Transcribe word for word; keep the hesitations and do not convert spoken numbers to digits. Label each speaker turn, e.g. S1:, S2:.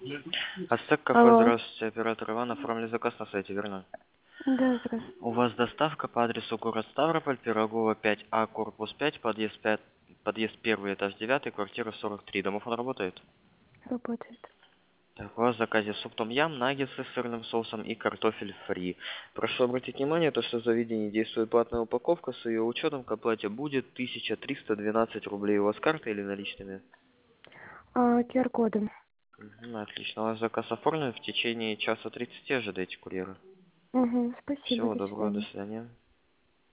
S1: Ацтек кафе,
S2: Алло.
S1: здравствуйте, оператор Иван, оформили заказ на сайте, верно?
S2: Да, здравствуйте.
S1: У вас доставка по адресу город Ставрополь, Пирогова пять А, корпус пять, подъезд пять, подъезд первый, этаж девятый, квартира сорок три. Домофон работает?
S2: Работает.
S1: Так, у вас в заказе суп том ям, наггетсы с сырным соусом и картофель фри. Прошу обратить внимание, то, что в заведении действует платная упаковка, с ее учетом к оплате будет тысяча триста двенадцать рублей. У вас карта или наличными?
S2: А, Q R-кодом.
S1: Мгм, отлично. У вас заказ оформлен, в течение часа тридцати ожидайте курьера.
S2: Угу, спасибо,
S1: Всего
S2: до
S1: доброго, до
S2: свидания.
S1: свидания.